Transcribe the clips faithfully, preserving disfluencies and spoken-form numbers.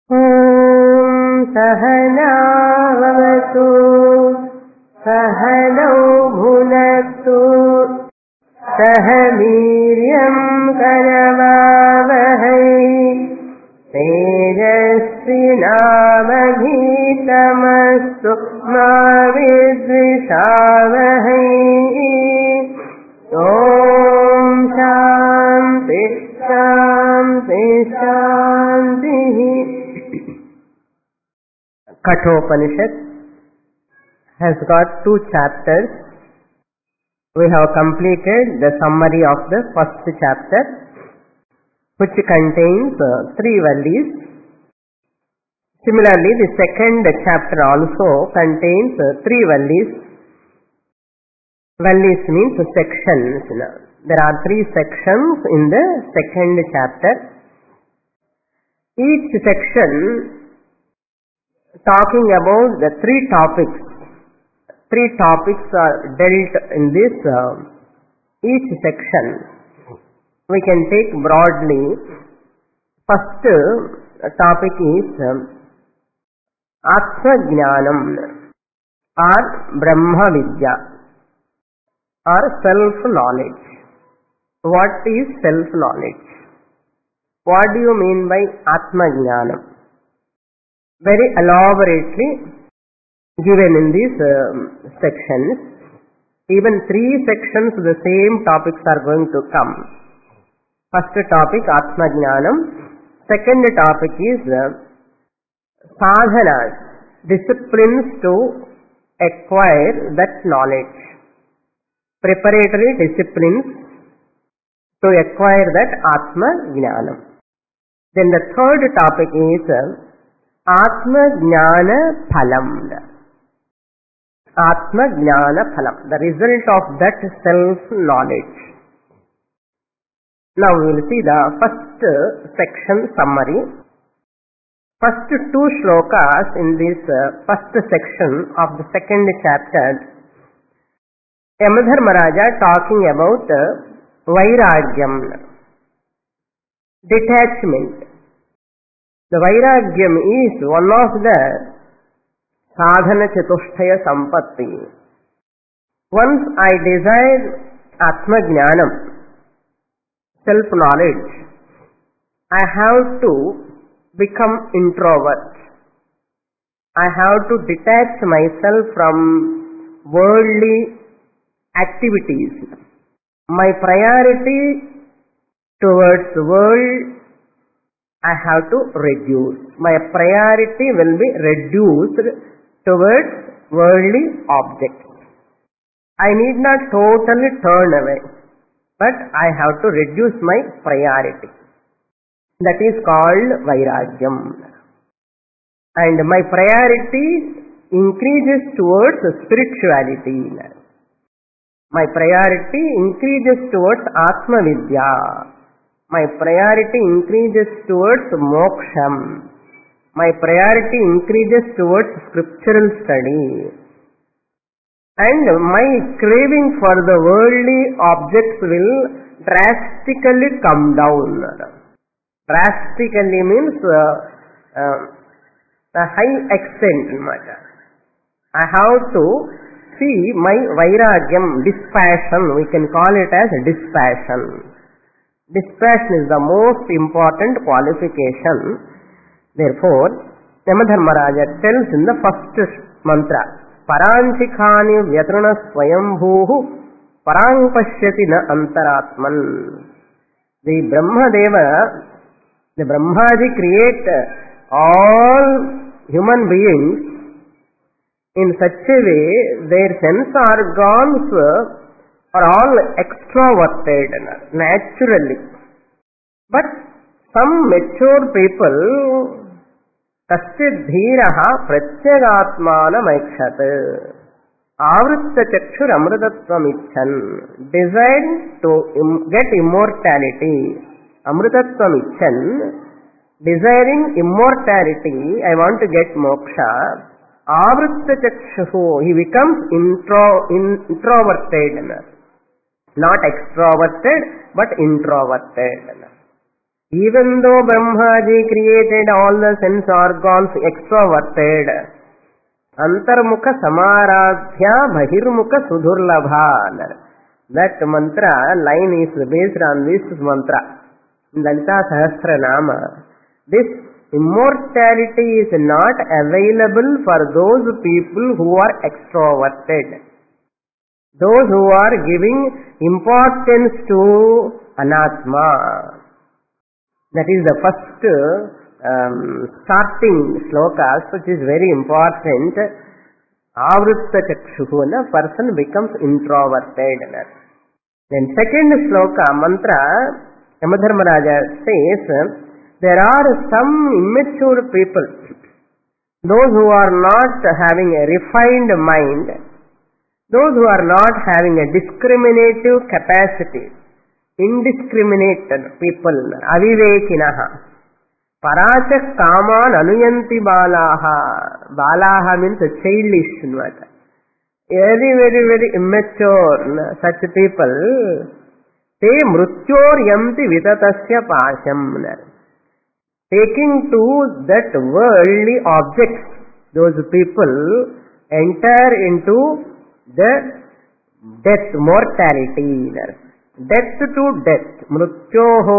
Om Sahanavavatu Sahanau Bhunaktu Sahaviryam Karavavahai Tejasvinavadhitamastu Ma Vidvishavahai. Om Shanti Shanti Shanti. Kathopanishad has got two chapters. We have completed the summary of the first chapter, which contains uh, three valleys. Similarly, the second chapter also contains uh, three valleys. Valleys means sections. There are three sections in the second chapter. Each section talking about the three topics. Three topics are dealt in this uh, each section. We can take broadly. First uh, topic is uh, Atma Jnanam or Brahma Vidya or self-knowledge. What is self-knowledge? What do you mean by Atma Jnanam? Very elaborately given in these uh, sections. Even three sections the same topics are going to come. First topic Atma Jnanam. Second topic is uh, sadhanas, disciplines to acquire that knowledge. Preparatory disciplines to acquire that Atma Jnanam. Then the third topic is uh, Atma Jnana Phalam. Atma Jnana Phalam, the result of that self-knowledge. Now we will see the first section summary. First two shlokas in this uh, first section of the second chapter, Yamadharmaraja talking about uh, Vairagyam, detachment. The Vairagyam is one of the sadhana chatushtaya sampatti. Once I desire Atma Jnanam, self-knowledge, I have to become introvert. I have to detach myself from worldly activities. My priority towards the world I have to reduce. My priority will be reduced towards worldly objects. I need not totally turn away, but I have to reduce my priority. That is called Vairagyam. And my priority increases towards spirituality. My priority increases towards Atma Vidya. My priority increases towards moksham. My priority increases towards scriptural study. And my craving for the worldly objects will drastically come down. Drastically means uh, uh, a high extent. I have to see my vairagyam, dispassion, we can call it as dispassion. Dispassion is the most important qualification. Therefore, Yamadharmaraja tells in the first mantra, Paranchikhani vyatruna swayambhuhu parang pashyati na antaratman. The Brahmadeva, the Brahmaji create all human beings in such a way their sense organs are all extroverted naturally. But some mature people, Kaschid dhiraha pratyagatmana maikshate avritta chakshur amritattvam icchan, desiring to im- get immortality, amritattvam icchan, desiring immortality, I want to get moksha, avritta chakshuhu, he becomes intro, in, introverted. Not extroverted, but introverted. Even though Brahmaji created all the sense organs extroverted, Antarmukha Samaradhya Bahirmukha Sudurlabha. That mantra line is based on this mantra. Lalita Sahasranama. This immortality is not available for those people who are extroverted. Those who are giving importance to Anatma. That is the first um, starting slokas, which is very important. Avrutta chakshuhuna, person becomes introverted. Then second sloka, mantra, Yamadharmaraja says, there are some immature people, those who are not having a refined mind, those who are not having a discriminative capacity, indiscriminate people, avivekinaha. Paracha kaman anuyanti balaha. Balaha means childish. Very, very, very immature, such people. Te mrutyor yamti vitatasya pasham. Taking to that worldly objects, those people enter into the death, mortality. Death to death. Mrutyoho.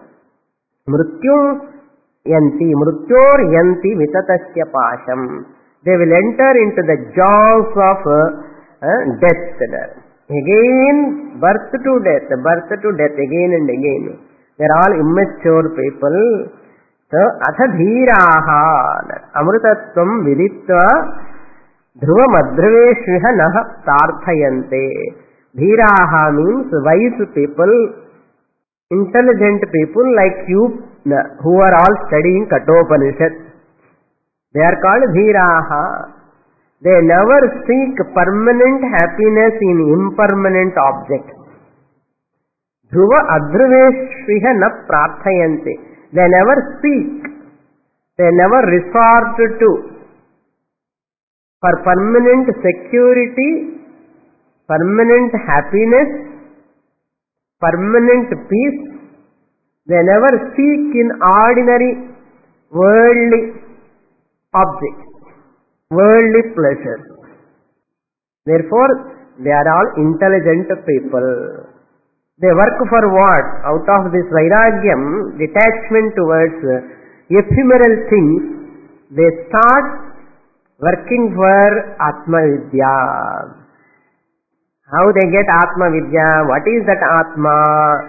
Mrityu yanti. Mrityor yanti vitatasya pasham. They will enter into the jaws of uh, death. Again, birth to death, birth to death, again and again. They are all immature people. So, atha dhiraha. Amrutatvam viditva dhruva madhruveshviha naha tarthayante. Dhiraha means wise people, intelligent people like you who are all studying Kathopanishad. They are called dhiraha. They never seek permanent happiness in impermanent objects. Dhruva adhruveshviha na prarthayante. They never seek, they never resort to for permanent security, permanent happiness, permanent peace. They never seek in ordinary worldly objects, worldly pleasures. Therefore, they are all intelligent people. They work for what? Out of this vairagyam, detachment towards ephemeral things, they start working for Atma Vidya. How they get Atma Vidya? What is that Atma?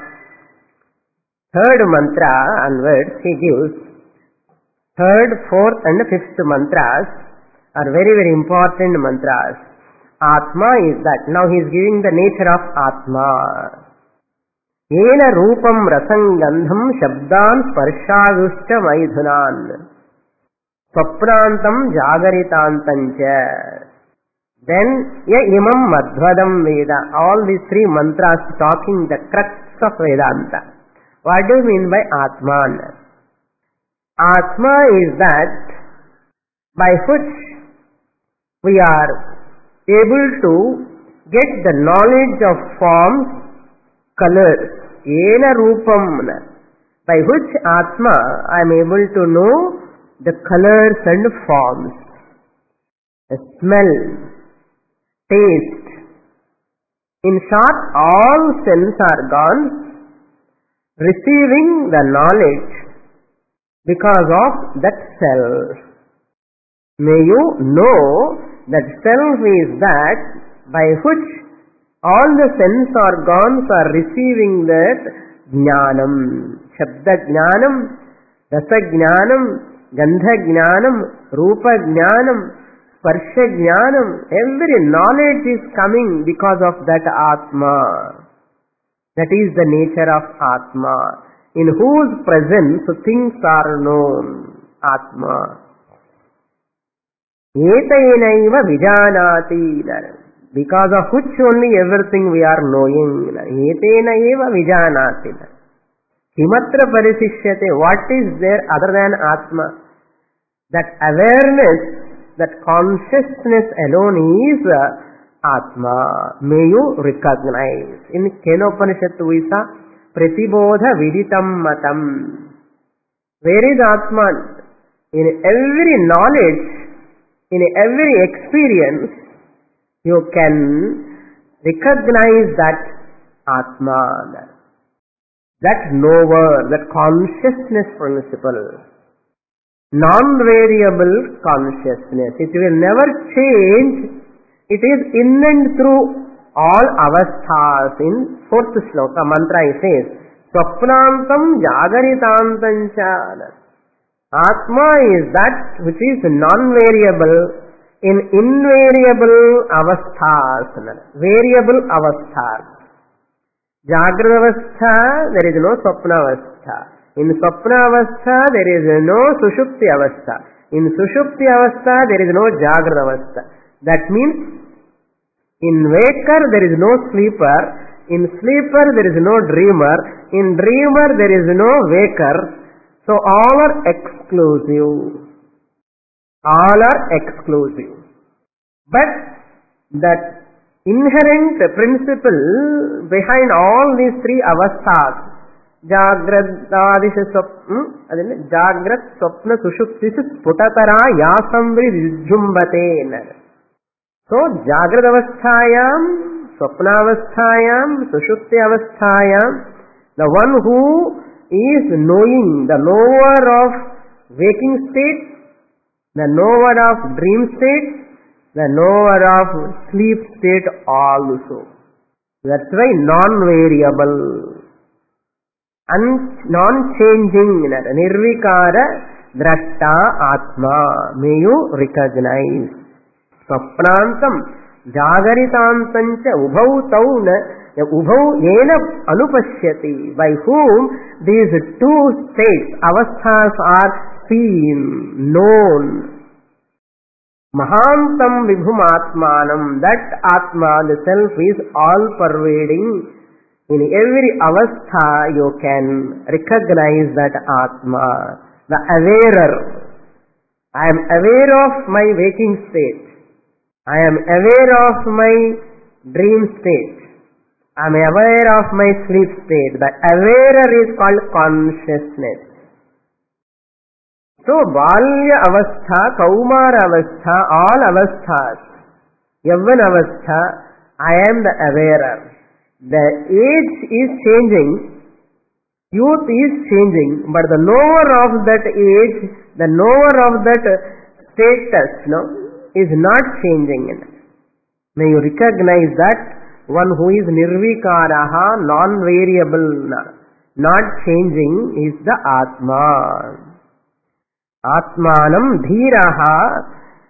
Third mantra onwards he gives. Third, fourth and fifth mantras are very, very important mantras. Atma is that. Now he is giving the nature of Atma. Yena rupam rasangandham shabdan sparshagushta maidhunan swaprantam jagaritantancha. Then ya imam madhvadam Veda. All these three mantras talking the crux of Vedanta. What do you mean by Atman? Atma is that by which we are able to get the knowledge of forms, colors. Yena rupam, by which Atma I am able to know the colors and forms, the smell, taste. In short, all sense organs receiving the knowledge because of that self. May you know that self is that by which all the sense organs are receiving that jnanam. Shabda jnanam, rasa jnanam, gandha jnanam, rupa jnanam, sparsha jnanam. Every knowledge is coming because of that Atma. That is the nature of Atma, in whose presence things are known. Atma. Etainaiva vijanati. Because of which only everything we are knowing. Etenaiva vijanati. Kimatra parisishyate. What is there other than Atma? That awareness, that consciousness alone is Atma. May you recognize. In Kenopanishad we saw Pratibodha Viditam Matam. Where is Atman? In every knowledge, in every experience, you can recognize that Atman, that knower, that consciousness principle, non-variable consciousness. It will never change. It is in and through all avasthas. In fourth shloka mantra it says, Swapnantam Jagaritantam cha. Atma is that which is non-variable in invariable avasthas, variable avasthas. Jagrata avastha, there is no Swapna avastha. In Swapna avastha, there is no Sushupti avastha. In Sushupti avastha, there is no Jagrata avastha. That means, in waker, there is no sleeper. In sleeper, there is no dreamer. In dreamer, there is no waker. So, all are exclusive. All are exclusive. But, that inherent principle behind all these three avasthas, Jagrat, Adisha, Swapna, Jagrat, Swapna, Sushupti, Sputatara, Yasamvri, Vijjumbate. So, Jagrat avasthayam, Swapna avasthayam, Sushupti avasthayam, the one who is knowing, the knower of waking state, the knower of dream state, the knower of sleep state also. That's why non-variable, non-changing, nirvikara, drashta, atma, may you recognize. Swapnantam, jagaritantancha, ubhau tauna, ubhau yena anupashyati, by whom these two states, avasthas are seen, known. Mahantam vibhum atmanam, that atma, the self is all pervading. In every avastha you can recognize that atma, the awarer. I am aware of my waking state. I am aware of my dream state. I am aware of my sleep state. The awarer is called consciousness. So, Balya avastha, Kaumara avastha, all avasthas, Yavana avastha, I am the awarer. The age is changing, youth is changing, but the knower of that age, the knower of that status, no, is not changing. May you recognize that one who is nirvikaraha, non-variable, not changing, is the Atma. Atmanam dhiraha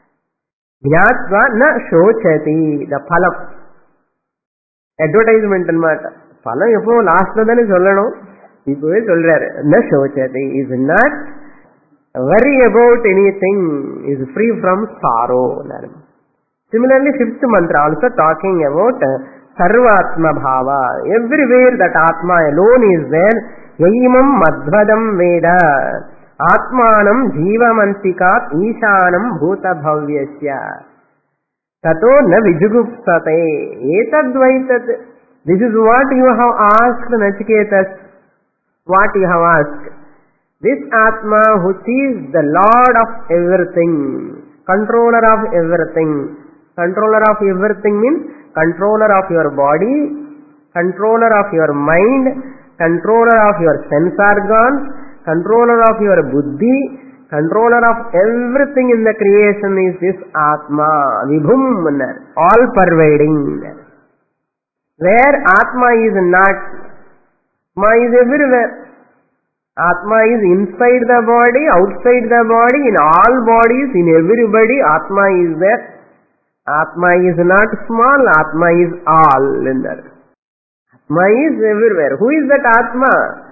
jnatva na shochati. The phalam. Advertisement anamata. Phalam eppo last dane sollano. Ipoe solraru. Na shochati is not worry about anything, is free from sorrow. Similarly, fifth mantra also talking about sarvatma bhava. Everywhere that atma alone is there. Yaimam madhvadam veda. Atmanam jivamantikat ishanam bhuta bhavyasya tato na vijugupsate etadvaitat. This is what you have asked, Nachiketas. What you have asked. This Atma which is the Lord of everything, controller of everything. Controller of everything means controller of your body, controller of your mind, controller of your sense organs, controller of your buddhi, controller of everything in the creation is this Atma, Vibhum, all pervading. Where Atma is not, Atma is everywhere. Atma is inside the body, outside the body, in all bodies, in everybody, Atma is there. Atma is not small, Atma is all in there. Atma is everywhere. Who is that Atma?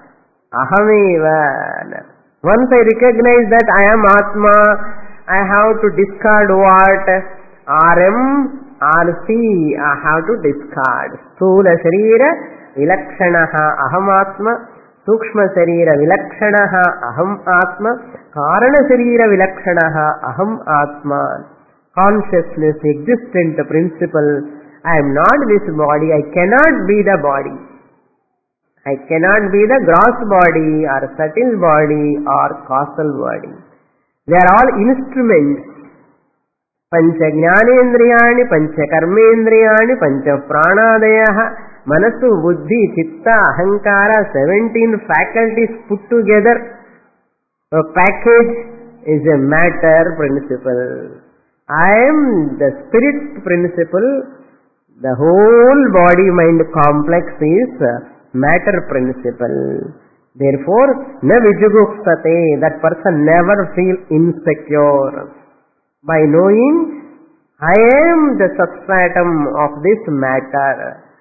Ahameva. Once I recognize that I am Atma, I have to discard what? R M, R C, I have to discard. Sthula Sharira, Vilakshanaha, Aham Atma. Sukshma Sharira, Vilakshanaha, Aham Atma. Karana Sharira, Vilakshanaha, Aham Atma. Consciousness, existent principle. I am not this body, I cannot be the body. I cannot be the gross body or subtle body or causal body. They are all instruments. Pancha jnanendriyani, pancha karmendriyani, pancha pranadayaha, manasu, buddhi, chitta, ahankara, seventeen faculties put together. A package is a matter principle. I am the spirit principle. The whole body-mind complex is matter principle. Therefore, na vijugupsate, that person never feel insecure. By knowing, I am the substratum of this matter.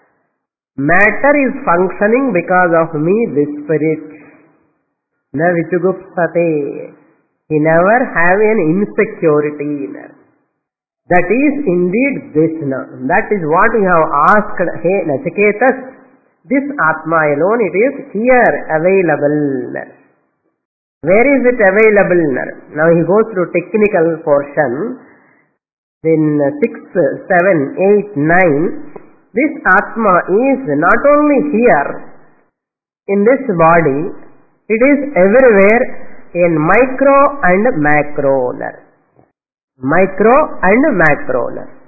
Matter is functioning because of me, this spirit. Na vijugupsate. He never have an insecurity. That is indeed this. That is what we have asked. Hey Nachiketas, this Atma alone, it is here available. Where is it available? Now he goes through technical portion. In six, seven, eight, nine, this Atma is not only here in this body, it is everywhere in micro and macro. Micro and macro.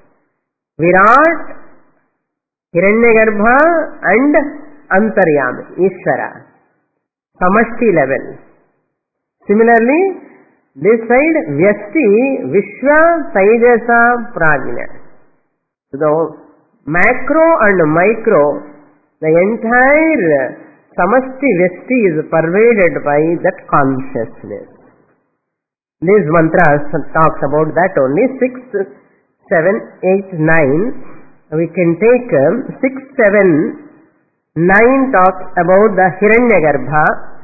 Virat, Hiranyagarbha and Antaryami, Ishvara. Samashti level. Similarly, this side, Vyasti, Vishwa, Taijasa, Prajna. So the macro and micro, the entire Samashti Vyasti is pervaded by that consciousness. This mantra talks about that only. Six, seven, eight, nine. We can take um, six, seven, nine talks about the Hiranyagarbha.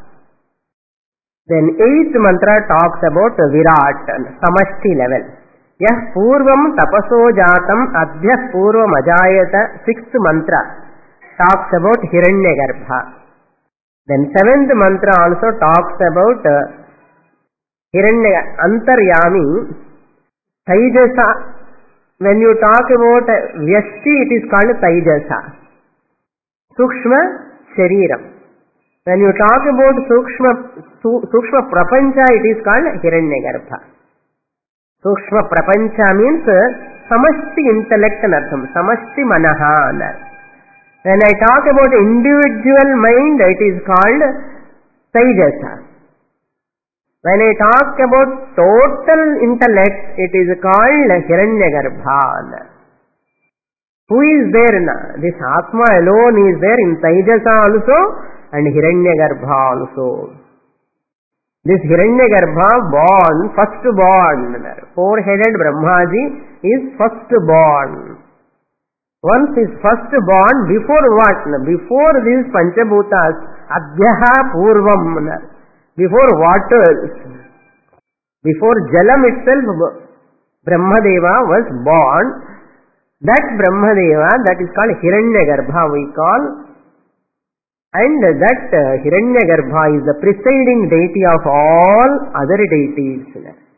Then eighth mantra talks about Virat, Samashti level. Yah purvam tapaso jatam adhyah purvam ajayata. Sixth mantra talks about Hiranyagarbha. Then seventh mantra also talks about uh, Hiranya Antaryami, Taijasa. When you talk about uh, Vyasti, it is called Taijasa. Sukshma Shariram. When you talk about Sukshma, Sukshma Prapancha, it is called Hiranyagarbha. Sukshma Prapancha means uh, Samashti intellect and artham, Samashti Manaha. When I talk about individual mind, it is called Taijasa. When I talk about total intellect, it is called Hiranyagarbha. Who is there now? This Atma alone is there in Taijasa also and Hiranyagarbha also. This Hiranyagarbha born, first born, four-headed Brahmaji is first born. Once is first born, before what? Before these Panchabhutas, Adhyaha Purvam. Before waters, before Jalam itself, Brahmadeva was born. That Brahmadeva, that is called Hiranyagarbha we call. And that uh, Hiranyagarbha is the presiding deity of all other deities.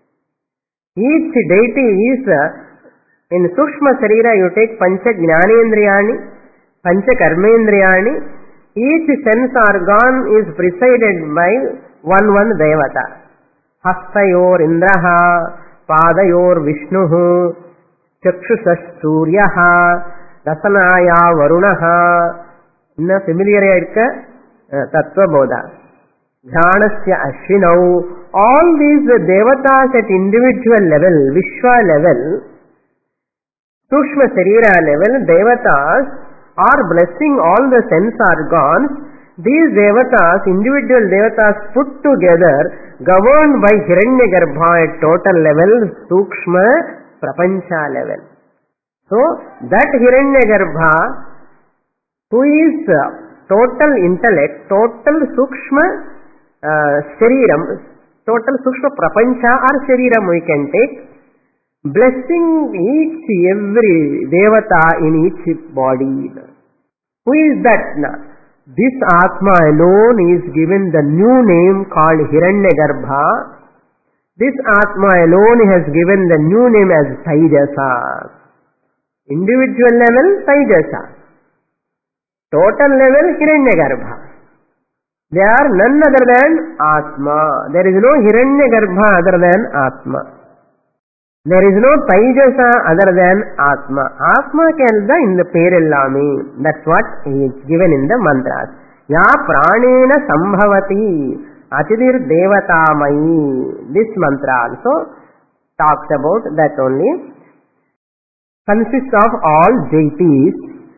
Each deity is, uh, in Sukshma Sarira you take Pancha Jnanendriyani, Pancha Karmendriyani. Each sense organ is presided by one one Devata. Hastayor Indraha, Padayor Vishnuhu, Chakshusas Suryaha, Rasanaya Varunaha. Inna familiar irka Tattva Bodha. Jhanasya Ashvinau. All these Devatas at individual level, Vishwa level, Sukshma Sarira level, Devatas are blessing all the sense organs. These Devatas, individual Devatas put together, governed by Hiranyagarbha at total level, Sukshma Prapancha level. So, that Hiranyagarbha, who is uh, total intellect, total Sukshma uh, Shariram, total Sukshma Prapancha or Shariram we can take, blessing each, every Devata in each body. Who is that now? This Atma alone is given the new name called Hiranyagarbha. This Atma alone has given the new name as Taijasa. Individual level, Taijasa. Total level, Hiranyagarbha. They are none other than Atma. There is no Hiranyagarbha other than Atma. There is no Taijasa other than Atma. Atma kelda in the Perellami. That's what is given in the mantras. Ya pranena sambhavati atidir devatamayi. This mantra also talks about that only. Consists of all deities.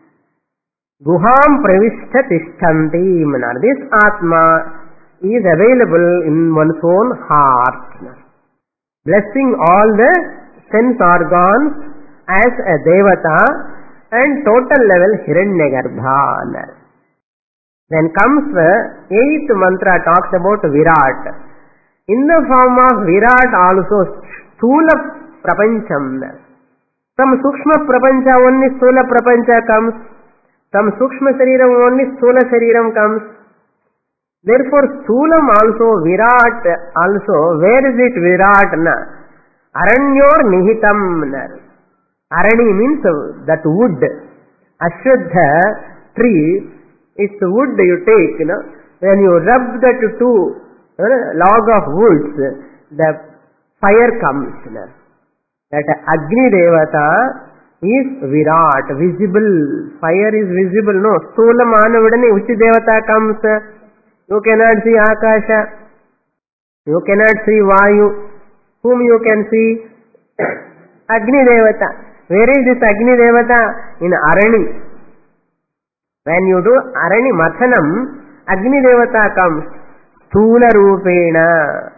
Guham pravishta tishtanti. This Atma is available in one's own heart, blessing all the sense organs as a devata and total level Hiranyagarbha. Then comes the eighth mantra, talks about Virat. In the form of Virat also Sthula Prapancham. Some Sukshma Prapancha only Sthula Prapancha comes. Some Sukshma Shariram only Sthula Shariram comes. Therefore Sthulam also, Virat also, where is it Virat? Aranyor Nihitam. Arani means that wood. Ashwadha tree, it's the wood you take. You know? When you rub that two uh, log of woods, the fire comes. You know? That Agni Devata is Virat, visible. Fire is visible. No, Sthulam Anavidani, which Devata comes? You cannot see Akasha. You cannot see Vayu. Whom you can see? Agni Devata. Where is this Agni Devata? In Arani. When you do Arani Mathanam, Agni Devata comes. Sthula Rupena.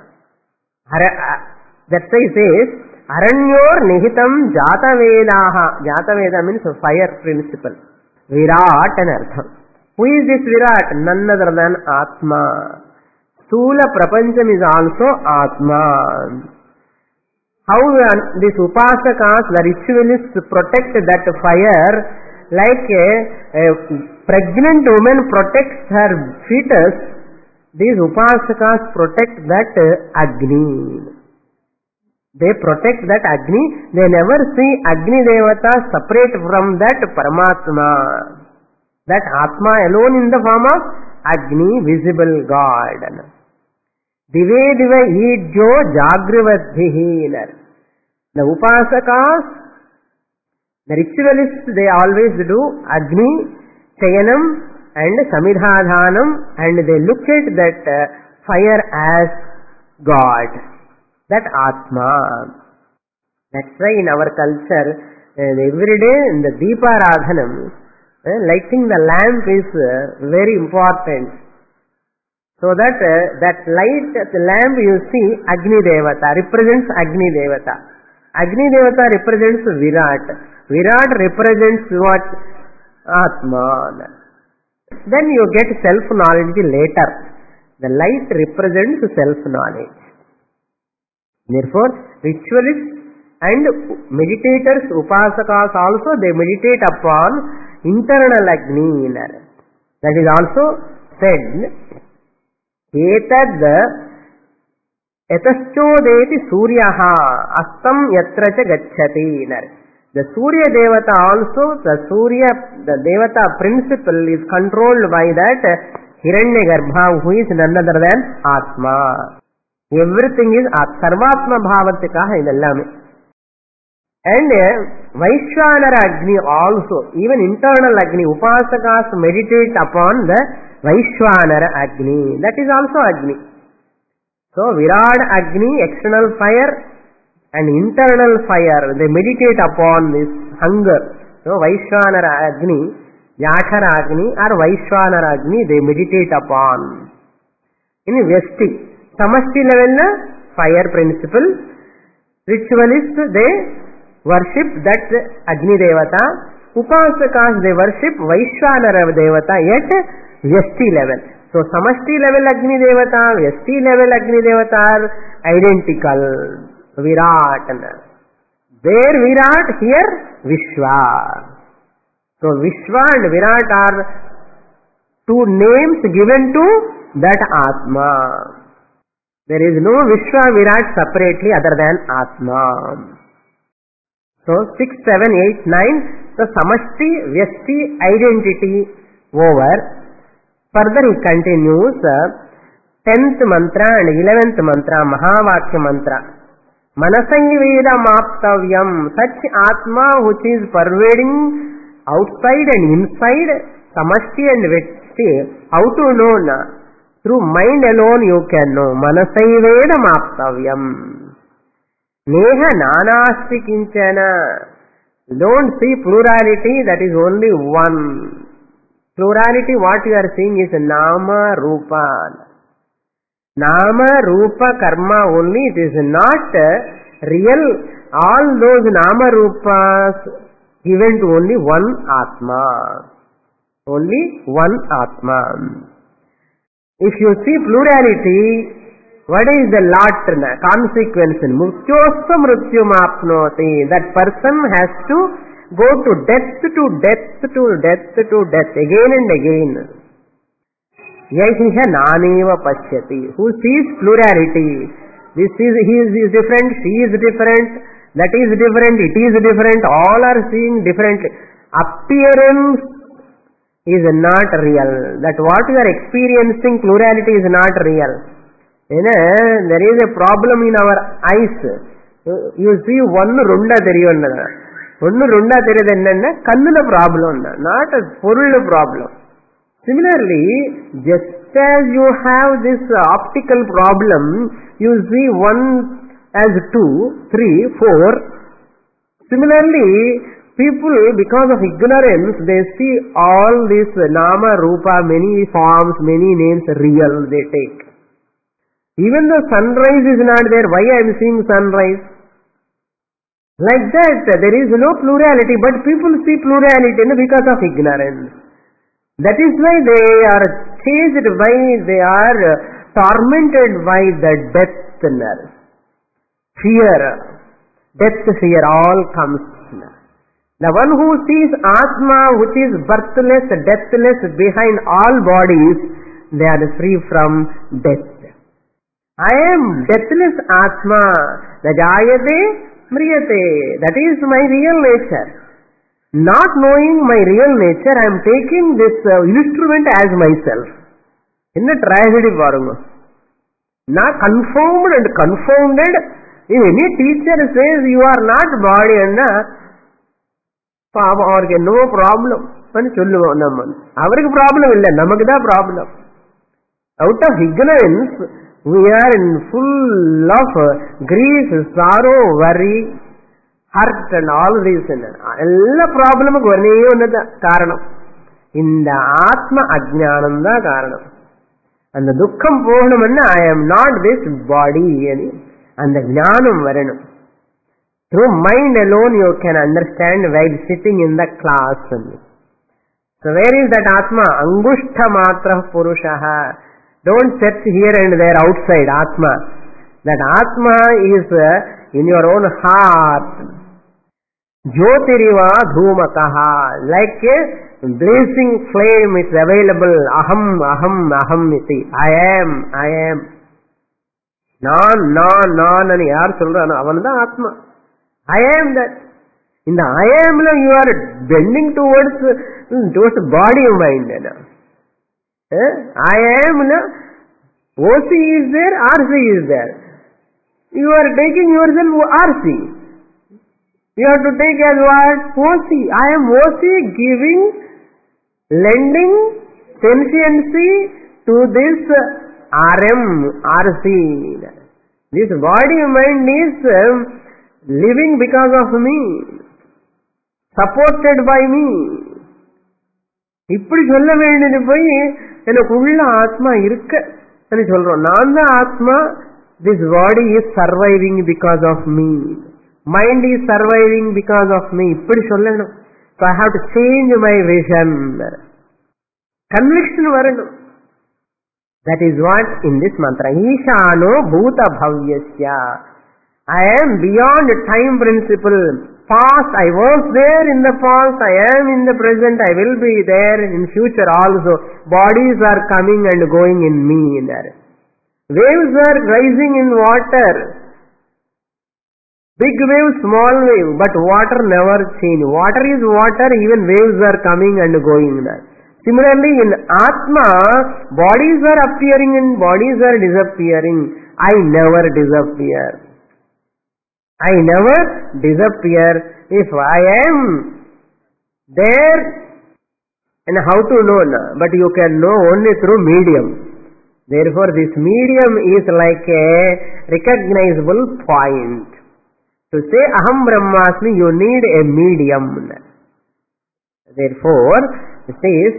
That's why it says, Aranyor Nihitam Jata Vedaha. Jata Veda means fire principle. Virat and Artham. Who is this Virat? None other than Atma. Sthula Prapancham is also Atma. How these Upasakas, the ritualists, protect that fire like a, a pregnant woman protects her fetus. These Upasakas protect that Agni. They protect that Agni. They never see Agni Devata separate from that Paramatma. That Atma alone in the form of Agni, visible God. Dive dive idjo jagrivadhihi. The Upasakas, the ritualists, they always do Agni, Chayanam and Samidhadhanam, and they look at that uh, fire as God, that Atma. That's why in our culture, uh, every day in the Deeparadhanam, Uh, lighting the lamp is uh, very important. So that uh, that light, the lamp you see, Agni Devata, represents Agni Devata. Agni Devata represents Virat. Virat represents what? Atma. Then you get self-knowledge later. The light represents self-knowledge. Therefore, ritualists and meditators, Upasakas also, they meditate upon internal Agni. That is also said, Etad etaschodeti suryaha astam yatra cha gacchati. The Surya Devata also, the Surya, the Devata principle is controlled by that Hiranyagarbha, who is none other than Atma. Everything is Sarvatma Bhavatikaha idellame. And uh, Vaishwanara Agni also, even internal Agni, Upasakas meditate upon the Vaishwanara Agni. That is also Agni. So Virat Agni, external fire, and internal fire, they meditate upon this hunger. So Vaishwanara Agni, Yathara Agni or Vaishwanara Agni, they meditate upon. In Vyasti, Samasti level na fire principle, ritualists, they worship that Agni Devata. Upasakas, they worship Vaishwanara Devata at Vyasti level. So Samasti level Agni Devata, Vyasti level Agni Devata are identical. Virat. There Virat, here Vishwa. So Vishwa and Virat are two names given to that Atma. There is no Vishwa Virat separately other than Atma. So six, seven, eight, nine, the Samashti, Vyasti identity over. Further he continues, uh, tenth mantra and eleventh mantra, Mahavakya mantra. Manasayveda maptavyam, such Atma which is pervading outside and inside, samashti and vetti, how to know? Na? Through mind alone you can know. Manasayveda maptavyam. Neha nanasti kinchana. Don't see plurality, that is only one. Plurality, what you are seeing is Nama Rupa. Nama Rupa Karma only, it is not real. All those Nama Rupas given to only one Atma. Only one Atma. If you see plurality, what is the lot consequence? Mrityosta mrityumapnoti. That person has to go to death to death to death to death again and again. Yahiha naneva pashyati. Who sees plurality? This is, he is different, she is different, that is different, it is different, all are seeing differently. Appearance is not real. That what you are experiencing, plurality is not real. You know, there is a problem in our eyes. You see one runda theriyonnada. One runda theriyadennanna kannula problem, not a porul problem. Similarly, just as you have this optical problem, you see one as two, three, four. Similarly, people, because of ignorance, they see all this nama, rupa, many forms, many names real, they take. Even though sunrise is not there, why I am seeing sunrise? Like that, there is no plurality, but people see plurality because of ignorance. That is why they are chased by, they are tormented by the death, fear, death fear, all comes. The one who sees Atma, which is birthless, deathless, behind all bodies, they are free from death. I am deathless Atma, Najayate Mriyate. That is my real nature. Not knowing my real nature, I am taking this uh, instrument as myself. In the tragedy varunga. Not conformed and confounded. If any teacher says you are not body and or no problem, our problem is the problem. Out of ignorance, we are in full of grief, sorrow, worry, hurt and all these. All problem is karanam. In the Atma Ajnananda karanam. And the Dukkham Pohanam, I am not this body. And the Jnanam Varanam. Through mind alone you can understand while sitting in the class. So where is that Atma? Angushta Matra Purushaha. Don't search here and there outside Atma. That Atma is in your own heart. Jyotiriva dhumataha. Like a blazing flame is available. Aham, aham, aham iti. I am, I am. Non, non, non. And yaar solrana. Avanada Atma. I am that. In the I am, you are bending towards, towards the body of mind. Eh? I am, O C is there, R C is there. You are taking yourself R C. You have to take as what? O C. I am O C giving, lending sentiency to this R M, R C. This body of mind is um, living because of me, supported by me. இப்படி சொல்ல வேண்டியது போய் எனக்கு உள்ள ஆத்மா இருக்க சொல்றோம். நான் தான் ஆத்மா. This body is surviving because of me. Mind is surviving because of me. இப்படி சொல்லணும். So I have to change my vision. Conviction வரணும். That is what in this mantra. Ishano bhuta bhavyasya. I am beyond time principle. Past, I was there in the past, I am in the present, I will be there in future also. Bodies are coming and going in me. There. Waves are rising in water. Big wave, small wave, but water never change. Water is water, even waves are coming and going there. Similarly, in Atma, bodies are appearing and bodies are disappearing. I never disappear. I never disappear. If I am there, and how to know? But you can know only through medium. Therefore, this medium is like a recognizable point. To say Aham Brahmasmi, you need a medium. Therefore, it says,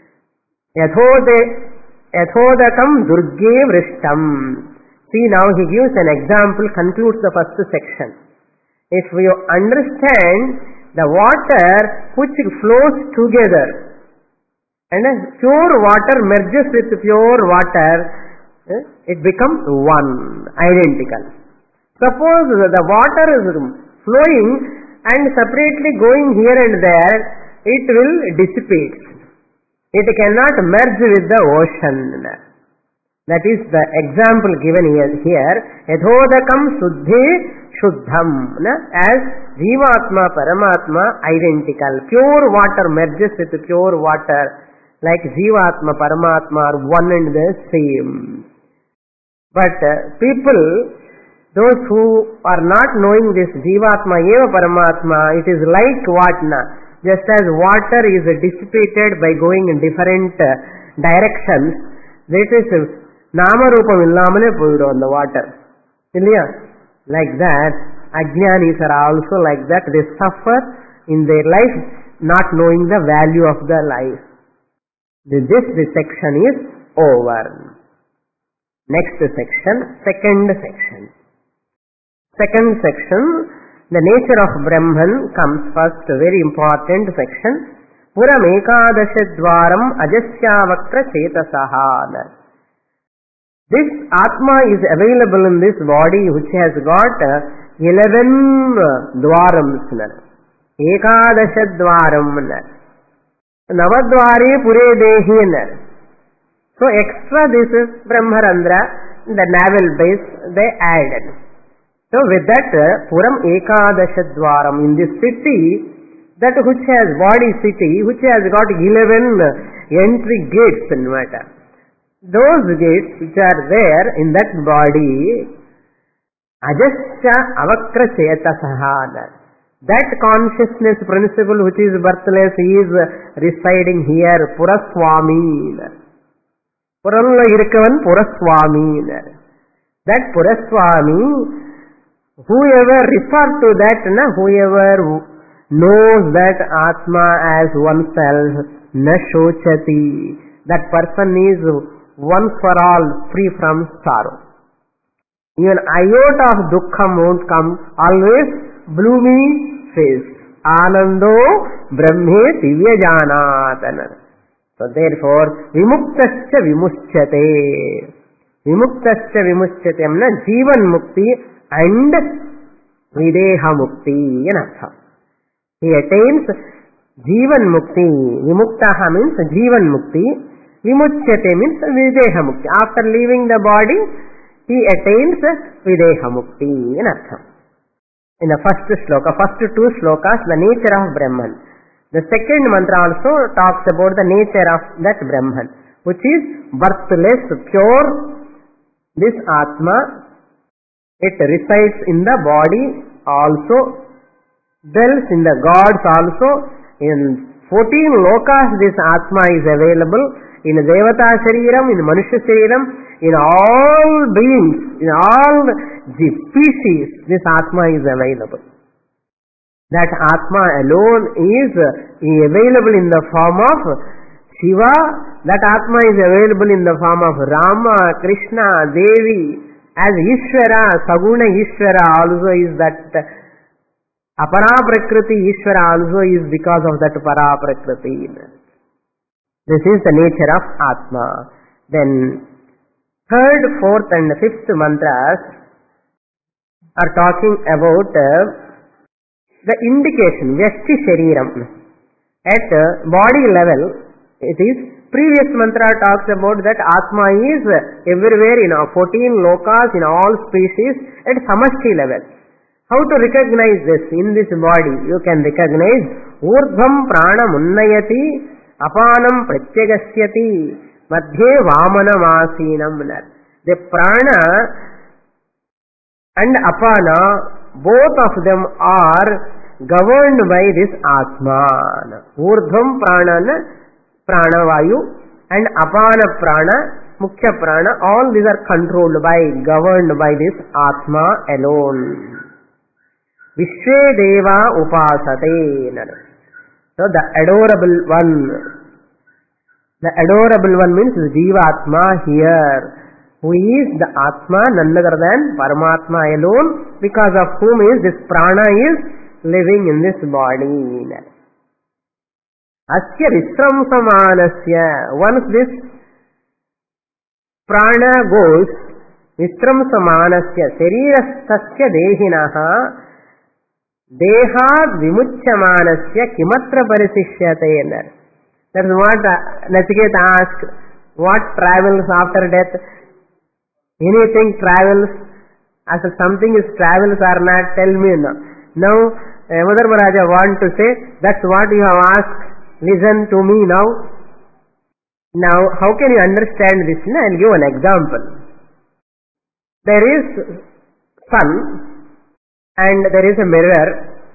Yathodakam Durge Vrishtam. See, now he gives an example, concludes the first section. If you understand the water which flows together, and pure water merges with pure water, it becomes one, identical. Suppose the water is flowing and separately going here and there, it will dissipate. It cannot merge with the ocean. That is the example given here. Yathodakam Suddhi Shuddham. As Jivatma, Paramatma, identical. Pure water merges with pure water. Like Jivatma, Paramatma are one and the same. But uh, people, those who are not knowing this Jivatma, Eva Paramatma, it is like what na? Just as water is dissipated by going in different uh, directions, that is uh, Namarupam illamale poidum on the water. Like that, Ajnanis are also like that. They suffer in their life not knowing the value of the life. This, this section is over. Next section, second section. Second section, the nature of Brahman comes first, very important section. Puram ekadashadvaram ajasyavakra chetasaha. This Atma is available in this body which has got eleven dwarams. Ekadashadvaram. Navadware pure dehi. So extra this is Brahmarandra, the navel base, they added. So with that, Puram Ekadashadvaram, in this city, that which has body city, which has got eleven entry gates in matter. Those gates which are there in that body, Ajasya Avakra Chetasaha. That consciousness principle which is birthless is residing here, Puraswami. Puralla irkavan Puraswami. That Puraswami, whoever refers to that, na, whoever knows that Atma as oneself, na shochati, that person is once for all free from sorrow. Even iota of dukkham won't come, always blooming face. Anando brahme divya janat. So therefore, vimuktascha vimuschate. Vimuktascha vimuschate amna jivan mukti and videha mukti. He attains jivan mukti. Vimuktaha means jivan mukti. Vimuchyate means videha mukti. After leaving the body, he attains videha mukti. In the first shloka, first two shlokas, the nature of Brahman. The second mantra also talks about the nature of that Brahman, which is birthless, pure. This Atma, it resides in the body also, dwells in the gods also. In fourteen lokas this Atma is available. In Devata Shariram, in Manusha Shariram, in all beings, in all the species, this Atma is available. That Atma alone is available in the form of Shiva. That Atma is available in the form of Rama, Krishna, Devi. As Ishvara, Saguna Ishvara also is that. Apara Prakriti Ishvara also is because of that Para Prakriti. This is the nature of Atma. Then third, fourth and fifth mantras are talking about uh, the indication, Vyashti Shariram. At uh, body level, it is, previous mantra talks about that Atma is everywhere in our fourteen lokas, in all species, at Samashti level. How to recognize this in this body? You can recognize Urdhvam Prana Munnayati apanam pratyagasyati madhye vamanamasinam. The prana and apana, both of them are governed by this Atma. Urdhvam prana, pranavayu, and apana prana, mukhya prana, all these are controlled by, governed by this Atma alone. Vishwe deva upasate. So the adorable one, the adorable one means Jivatma here, who is the Atma, none other than Paramatma alone, because of whom is this prana is living in this body. Asya visram samanasya, once this prana goes, visram samanasya, sharirastasya dehinaha, dehad vimuchyamanasya kimatra parisishyate. That's what Nachiketa asked, what travels after death? Anything travels, as if something is travels or not, tell me now. Now, Mother Maharaja want to say, that's what you have asked, listen to me now. Now, how can you understand this? I'll give an example. There is sun, and there is a mirror,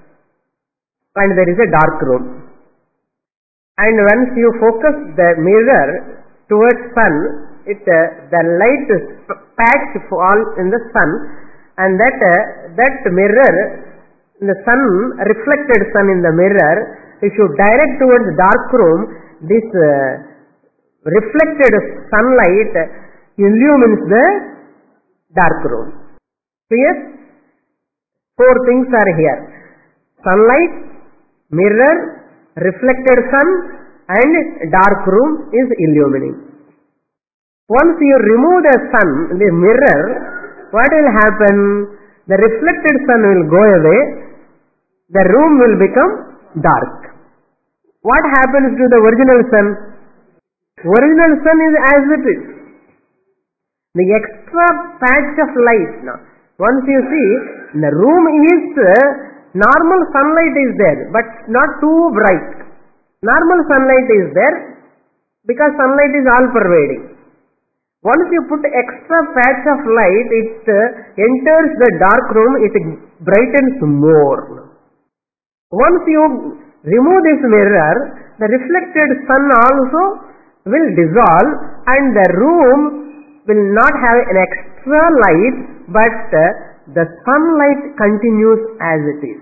and there is a dark room. And once you focus the mirror towards sun, it uh, the light patch fall in the sun, and that uh, that mirror, the sun, reflected sun in the mirror, if you direct towards the dark room, this uh, reflected sunlight illumines the dark room. So yes, four things are here: sunlight, mirror, reflected sun, and dark room is illumining. Once you remove the sun, the mirror, what will happen? The reflected sun will go away, the room will become dark. What happens to the original sun? Original sun is as it is. The extra patch of light, now, once you see, the room is, normal sunlight is there, but not too bright. Normal sunlight is there, because sunlight is all pervading. Once you put extra patch of light, it uh, enters the dark room, it brightens more. Once you remove this mirror, the reflected sun also will dissolve, and the room will not have an extra light, but uh, the sunlight continues as it is.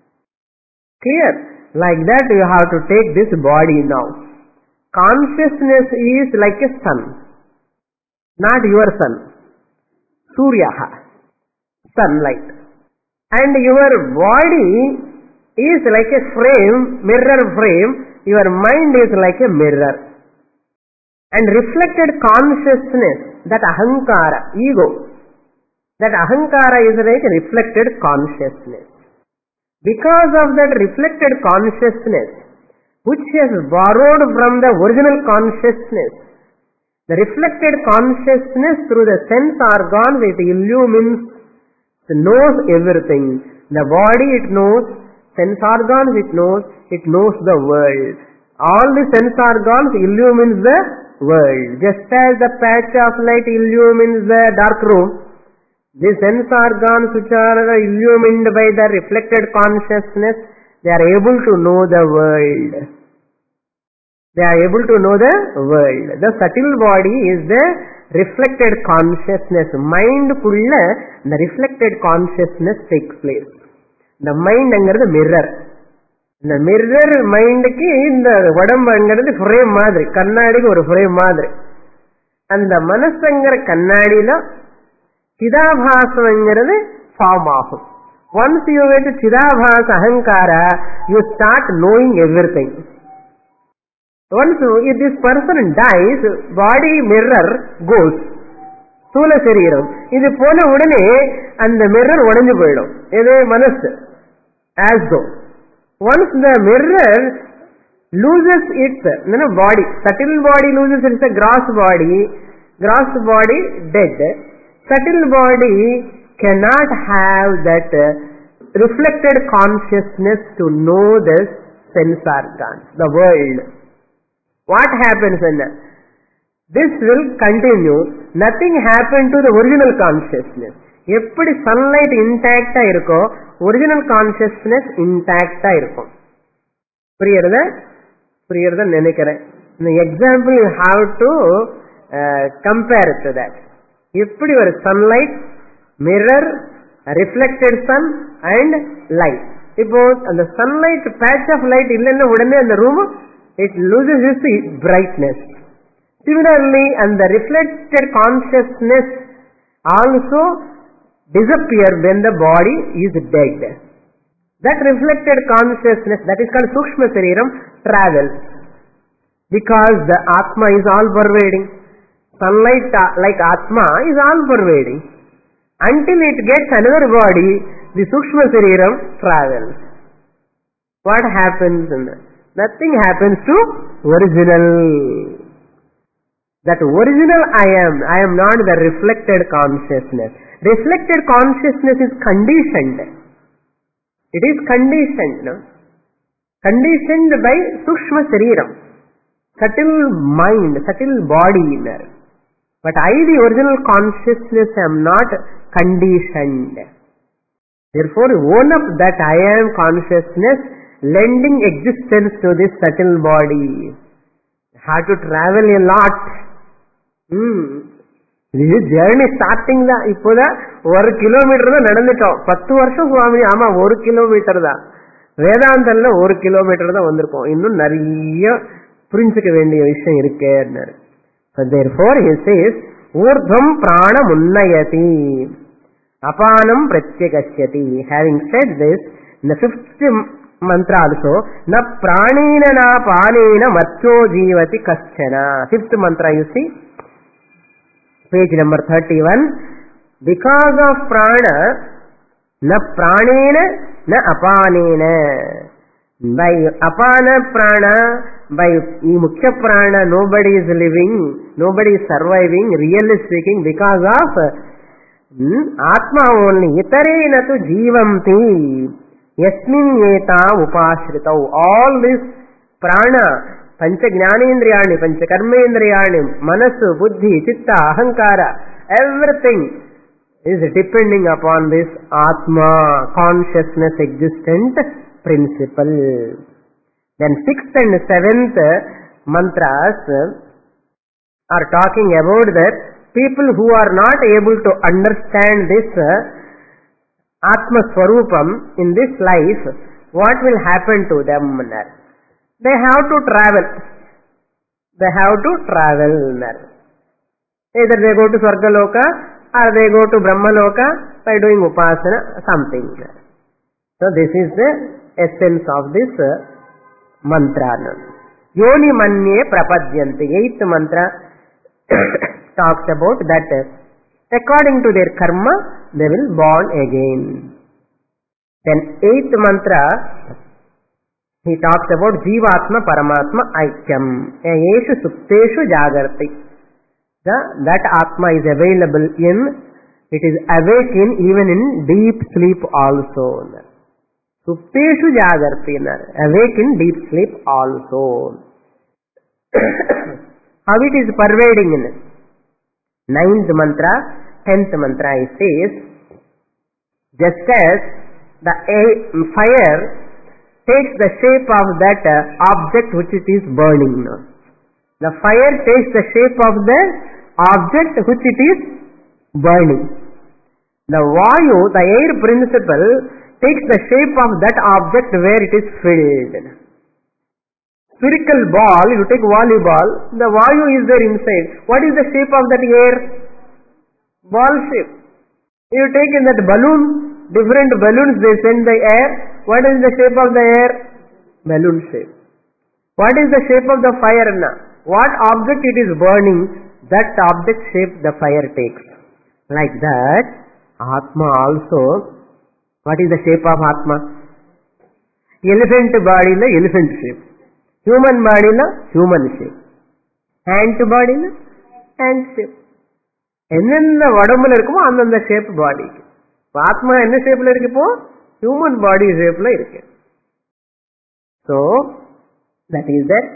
Clear? Like that you have to take this body now. Consciousness is like a sun. Not your sun, Suryaha, sunlight. And your body is like a frame, mirror frame, your mind is like a mirror. And reflected consciousness, that ahankara, ego, that ahankara is like a reflected consciousness. Because of that reflected consciousness, which has borrowed from the original consciousness, the reflected consciousness through the sense organs, it illumines, it knows everything. The body it knows, sense organs it knows, it knows the world. All the sense organs illumines the world. Just as the patch of light illumines the dark room, the sense organs which are illumined by the reflected consciousness, they are able to know the world. They are able to know the world. The subtle body is the reflected consciousness. Mind kulla the reflected consciousness takes place. The mind angaradhu mirror. The mirror mind ki inda vadamba angaradhu frame madri, kannadi oru frame madri. And the manasangara kannadi la chidabhasa angaradhu form agum. Once you get chidabhasa ahankara, you start knowing everything. Once if this person dies, body mirror goes. Sthula shariram. Idu pona udane and the mirror udanju poyidum. Idu manas. As though. Once the mirror loses its you know, body, subtle body loses its gross body, gross body dead. Subtle body cannot have that reflected consciousness to know the sense organs, the world. What happens in that? This will continue. Nothing happened to the original consciousness. எப்படி sunlight intact-ஆ இருக்கோ original consciousness intact-ஆ இருக்கும். புரியுறதா? புரியுறதா நினைக்கிறேன். இந்த example you have to uh, compare to that. எப்படி ஒரு sunlight, mirror, reflected sun and light. இப்போ அந்த sunlight patch of light இல்லைன்னா உடனே அந்த room it loses its brightness. Similarly, and the reflected consciousness also disappear when the body is dead. That reflected consciousness, that is called Sukshma Shariram, travels. Because the Atma is all pervading. Sunlight like Atma is all pervading. Until it gets another body, the Sukshma Shariram travels. What happens? Nothing happens to original. That original I am, I am not the reflected consciousness. Reflected consciousness is conditioned. It is conditioned. No? Conditioned by Sukshma Shariram. Subtle mind, subtle body inner. But I, the original consciousness, am not conditioned. Therefore, one of that I am consciousness lending existence to this subtle body. Have to travel a lot. Hmm. இது journey starting தான். இப்போதான் ஒரு kilometre தான் நடந்துட்டோம். பத்து வருஷம் சுவாமி. ஆமா, ஒரு kilometre தான். வேதாந்தல்ல ஒரு கிலோமீட்டர் தான் வந்திருக்கோம். இன்னும் நிறைய புரிஞ்சுக்க வேண்டிய விஷயம் இருக்கே. So therefore he says, Urdhvam pranam unnayati apanam pratyakashyati. Having said this, in the fifth mantra also, na pranena na panena matyo jivati kaschana. Fifth mantra you see, page number thirty-one. Because of prana, na pranena na apanena. By apana prana, by mukhya prana, nobody is living, nobody is surviving, really speaking, because of hmm, Atma only. Itarena tu jivanti yasmin eta upashritau. All this prana, pancha jnanendriyani, pancha karmendriyani, manasu, buddhi, chitta, ahankara, everything is depending upon this Atma, consciousness existent principle. Then sixth and seventh mantras are talking about that people who are not able to understand this Atma Swarupam in this life, what will happen to them? They have to travel. They have to travel. Either they go to Swargaloka or they go to Brahmaloka by doing Upasana, something. So this is the essence of this mantra. Yoni manye prapadyanti. Eighth mantra talks about that according to their karma they will born again. Then eighth mantra he talks about Jivatma Paramatma Aikyam. Yeshu Sukteshu Jagarti. The, that Atma is available in, it is awake in even in deep sleep also. Sukteshu Jagarti, awake in deep sleep also. How it is pervading in it. Ninth mantra, tenth mantra, he says, just as the fire takes the shape of that object which it is burning. The fire takes the shape of the object which it is burning. The Vayu, the air principle, takes the shape of that object where it is filled. Spherical ball, you take volleyball, the Vayu is there inside. What is the shape of that air? Ball shape. You take in that balloon, different balloons they send the air. What is the shape of the air? Balloon shape. What is the shape of the fire? What object it is burning, that object shape the fire takes. Like that, Atma also, what is the shape of Atma? Elephant body la elephant shape. Human body la human shape. Ant body la ant shape. என்னென்ன உடம்புல இருக்குமோ அந்தந்த shape பாடிக்கு. ஆத்மா என்ன ஷேப்ல இருக்கு? இப்போ ஹியூமன் பாடி ஷேப்ல இருக்கு. So that is that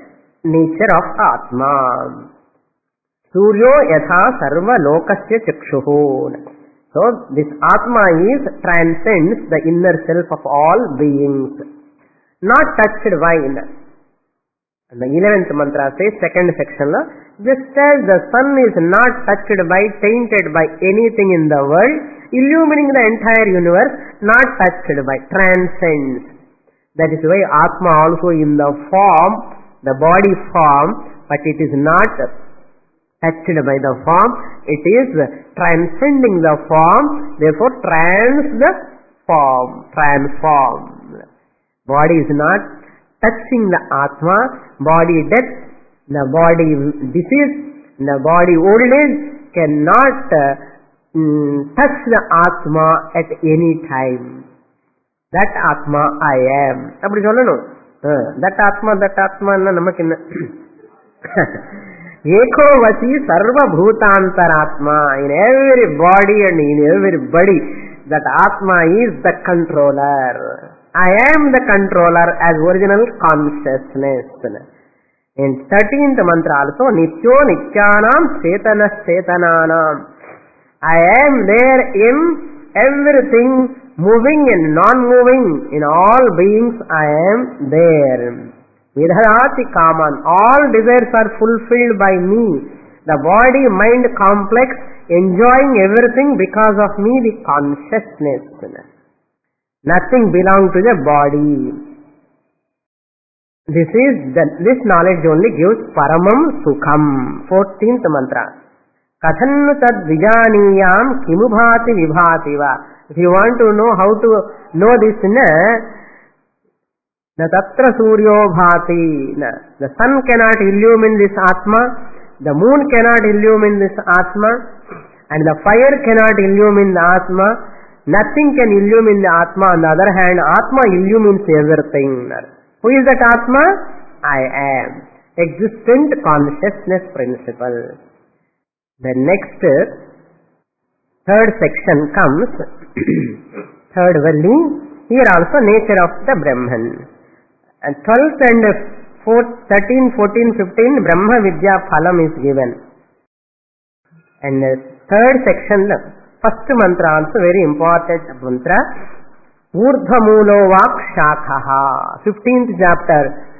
nature of Atma. Suryo yatha sarva lokasya chakshuhu. So this Atma is transcends the inner self of all beings, not touched by inner. And the eleventh mantra says, second section, just as the sun is not touched by, tainted by anything in the world, illumining the entire universe, not touched by, transcends. That is why Atma also in the form, the body form, but it is not touched by the form, it is transcending the form, therefore trans the form, transform. Body is not touching the Atma, body death, the body disease, the body old age cannot uh, mm, touch the Atma at any time. That Atma I am. Appadi sollano. That Atma, that Atma na namakku Eko vasi sarva bhutantaratma. In every body and in every body, that Atma is the controller. I am the controller as original consciousness. In thirteenth mantra also, Nityo Nityanam Cetanas Cetananam. I am there in everything, moving and non-moving, in all beings I am there. Vidhadati Kaman, all desires are fulfilled by me. The body, mind complex, enjoying everything because of me, the consciousness. Nothing belongs to the body. This is the, this knowledge only gives Paramam Sukham. fourteenth mantra. Kathannu tad vijaniyam kimubhati vibhati va. If you want to know how to know this, na, na tatra suryo bhati. Na, the sun cannot illumine this Atma, the moon cannot illumine this Atma, and the fire cannot illumine the Atma. Nothing can illumine the Atma. On the other hand, Atma illumines everything. Who is that Atma? I am. Existent consciousness principle. The next, third section comes, third value, here also nature of the Brahman. And twelfth and fourth, thirteen, fourteen, fifteen, Brahma Vidya Phalam is given. And third section, first mantra also very important mantra. Urdhva Mulo Vak Shakhaha. fifteenth chapter.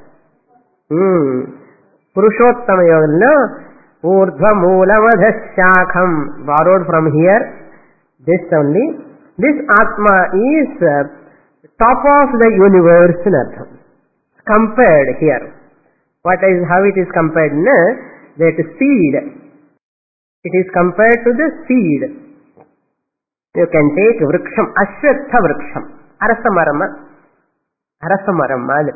Hmm. Purushottama Yoga. Urdhva Mula Madhas Shakham. Borrowed from here. This only. This Atma is uh, top of the universe in Artham. Compared here. What is, how it is compared? No? That seed. It is compared to the seed. You can take vriksham, ashwatha vriksham, arasamarama, arasamarama.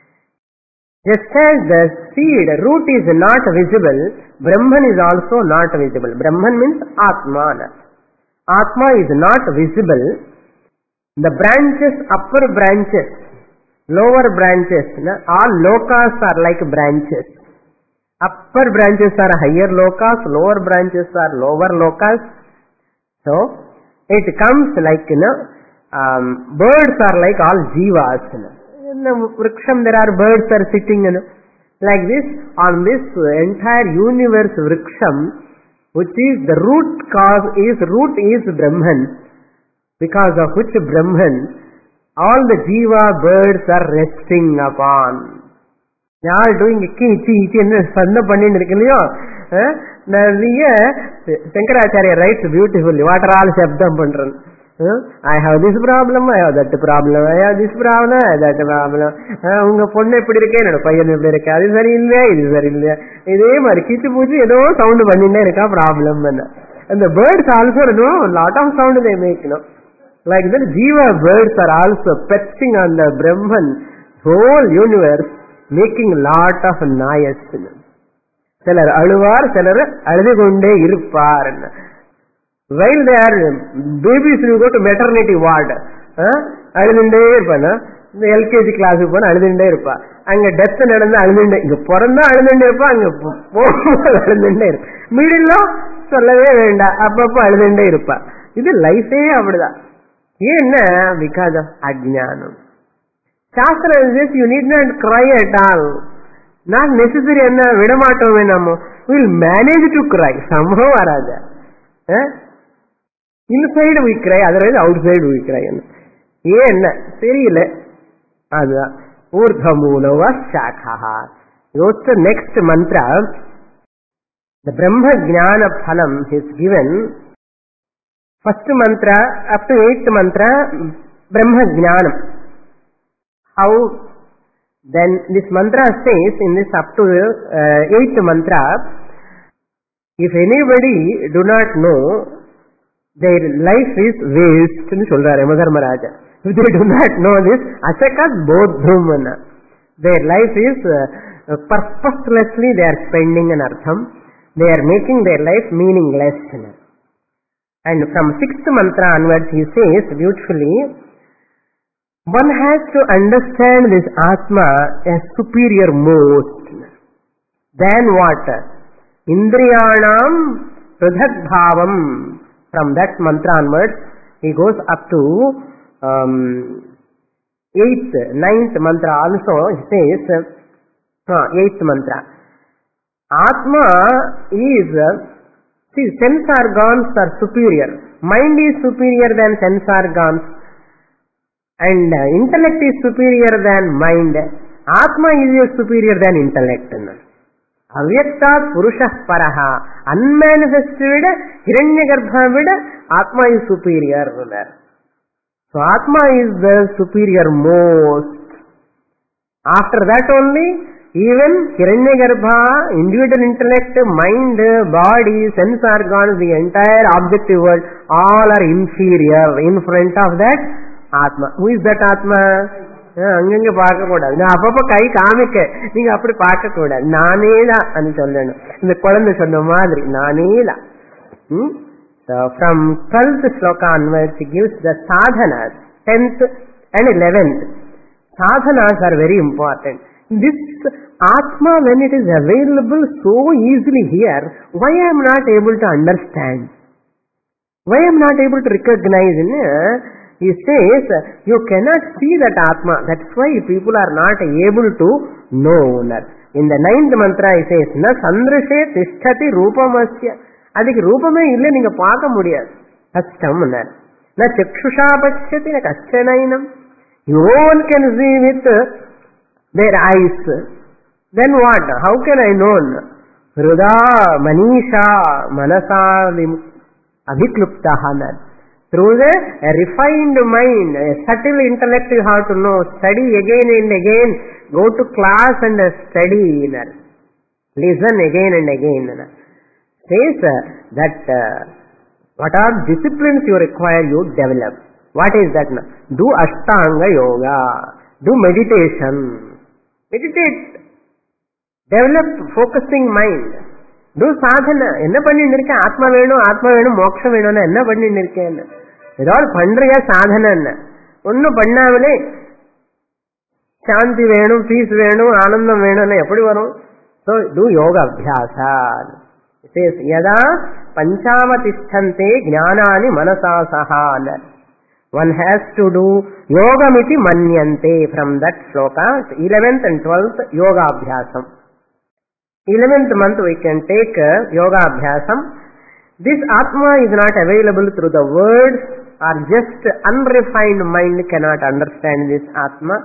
Just as the seed, root is not visible, Brahman is also not visible. Brahman means Atma. Atma is not visible. The branches, upper branches, lower branches, all lokas are like branches. Upper branches are higher lokas, lower branches are lower lokas. So, it comes like, you know, um, birds are like all jivas. You know. In the vriksham there are birds are sitting, you know. Like this, on this entire universe vriksham, which is the root cause is, root is Brahman, because of which Brahman, all the jiva birds are resting upon. They are doing ichi ichi ichi and sandha pannin irukkiyo. Shankaracharya writes beautifully, what are all shabdam pandran? I have this problem, I have that problem, I have this problem, I have that problem. Unga ponnu eppadi irukke, ennoda paiyan eppadi irukke, adu sari illa, idu sari illa. Idhe mari kichu poochi edo sound panninne irukka problem enna. And the birds also, you know, lot of sound they make, you know. Like that, jiva birds are also perching on the Brahman, whole universe, making lot of noise. Selar aluvar, selar alugunde irupar. While they are babies, you go to maternity ward. Aludunde irupana. The L K G class upon aludunde irupa. Anga death nadanda aludunde. Inga poranda aludunde irupa. Anga povumbod aludunde irupa. Middle lo sollave venda. Appappo aludunde irupa. Idu life e avadudha. Yenna because of ajnanam. Shastra says you need not cry at all. Not necessary anna vidamatameenammo. We'll manage to cry. Somehow or other. Eh? Inside we cry, otherwise outside we cry. Yenna seriyilla adu urdhamulava shakha. Goes to next mantra. The Brahma Jnana Phalam is given. First mantra up to eighth mantra Brahma Jnanam. How then this mantra says in this up to uh, eighth mantra, if anybody do not know, their life is waste nu solrare Yamadharmaraja. If they do not know this, asakat bodhumana, their life is uh, purposelessly they are spending an artham, they are making their life meaningless. And from sixth mantra onwards he says beautifully, one has to understand this Atma as superior most than what? Indriyanam pradhak bhavam. From that mantra onwards, he goes up to um, eighth, ninth mantra also, he says, uh, eighth mantra. Atma is, see, sense organs are superior. Mind is superior than sense organs. And uh, intellect is superior than mind. Atma is superior than intellect. Avyaktat Purushah Paraha. Unmanifested Hiranyagarbha vida Atma is superior. So Atma is the superior most. After that only, even Hiranyagarbha, individual intellect, mind, body, sense organs, the entire objective world, all are inferior in front of that Atma. Who is that Atma? அங்கங்க பார்க்க கூடாது. நான் அப்பப்ப கை காமிக்க நீங்க அப்படி பார்க்க கூடாது. நானேதா అని சொல்லணும். இந்த குழந்தை சொன்ன மாதிரி நானேதா. So from twelfth sloka onwards he gives the sadhanas, tenth and eleventh. Sadhanas are very important. This Atma, when it is available so easily here, why I am not able to understand? Why I am not able to recognize? In, he says, you cannot see that Atma. That's why people are not able to know that. In the ninth mantra he says, na sandrishe tishtati rupamasya. Adhik rupame ille neenga paaka mudiyadu. Kastam annar. Na chakshusha pachyati na kaschanainam. No one can see with their eyes. Then what? How can I know? Hruda manisha manasa abhikluptaha annar. Through the a refined mind, a subtle intellect you have to know. Study again and again. Go to class and study. Listen again and again. Says that uh, what are disciplines you require, you develop. What is that? Do Ashtanga Yoga. Do meditation. Meditate. Develop focusing mind. Do sadhana. Enna pannindu irukken? Atma venum, Atma venum, moksha venum enna pannindu irukken? Idall pandriya sadhana enna. Onnu pannavale shanti venum, peace venum, anandam venum enna eppadi varum? So do yoga abhyasa. It says yada panchamatisthante jnanani manasa saha. One has to do yogamiti manyante. From that sloka, eleventh and twelfth yoga abhyasam. eleventh month we can take uh, yoga abhyasam. This Atma is not available through the words, or just unrefined mind cannot understand this Atma.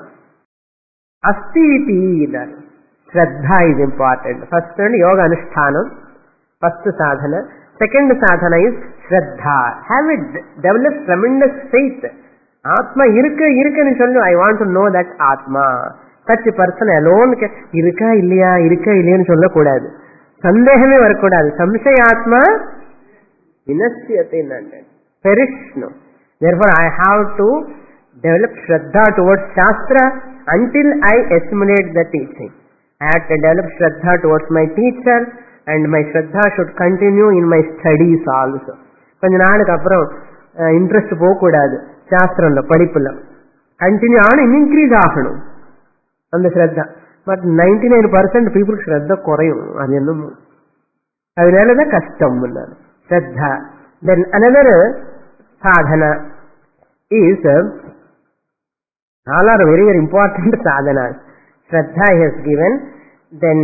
Asti iti, Shraddha is important. First one yoga anushtanam, first sadhana. Second sadhana is Shraddha. Have it, develop tremendous faith. Atma irukka irukka nu sollu. I want to know that Atma. Such a person alone irka illaya irka illaya solla kodadu. Sandehame varakodadu. Samshayatma vinasyate nande. Perish no. Therefore I have to develop Shraddha towards Shastra until I assimilate the teaching. I have to develop Shraddha towards my teacher, and my Shraddha should continue in my studies also. கொஞ்ச நாளுக்கு அப்புறம் interest போக கூடாது. சாஸ்திரம்ல படிப்புல continue ஆன increase ஆகணும் அந்த ஸ்ரத்தா. பட் நைன்டி நைன் பர்சன்ட் பீப்புளுக்கு ஸ்ரத்த குறையும். அது என்னமோ அதனாலதான் கஷ்டம் ஸ்ரத்தா. Then another sadhana is all are very very important sadhana. Shraddha he has given. then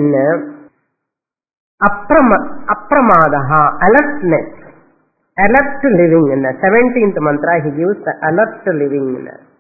uh, aprama, apramadaha, alertness, alert living. In the seventeenth mantra he gives the alert living.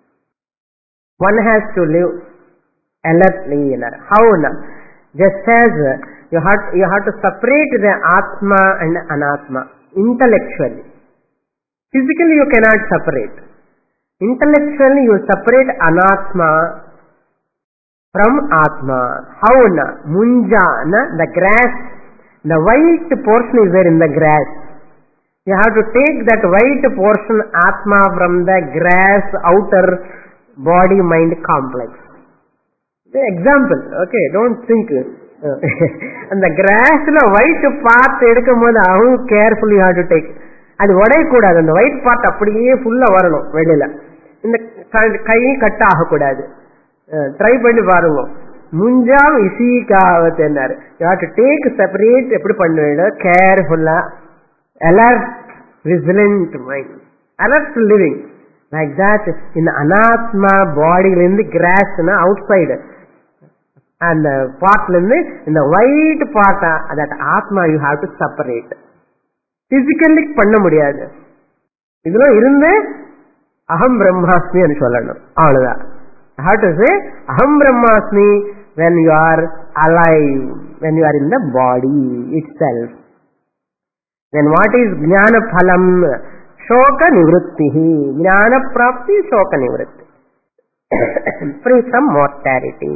One has to live alertly. How? Just as you have, you have to separate the Atma and Anatma intellectually. Physically you cannot separate. Intellectually you separate Anatma from Atma. How? Munja, the grass, the white portion is there in the grass. You have to take that white portion Atma from the grass outer body mind complex. The example, okay, don't think. And the grass white part edukumbodhu how carefully you have to take. அது உடையக்கூடாது. அந்த white part அப்படியே ஃபுல்லா வரணும் வெளியில. இந்த கை cut ஆகக்கூடாது. Try பண்ணி பாருங்க. முஞ்சாம் இசிகாவத்தேன்னாரு. You have to take separate. எப்படி பண்ணுவேன்? கேர்ஃபுல்லா, alert, vigilant mind, alert living. Like that இந்த அனாத்மா பாடியிலிருந்து கிராஸ்னா அவுட் சைடு அந்த பார்ட்ல இருந்து இந்த ஒயிட் பார்ட்டா that atma you have to separate. Physically பண்ண முடியாது. இதுல இருந்து அகம் பிரம்மாஸ்மி சொல்லணும். அவ்வளவுதான். How to say aham brahmasmi when you are alive, when you are in the body itself. Then what is jnana phalam? Shoka nivrittihi. Jnana prapti shoka nivritti. Free from mortality.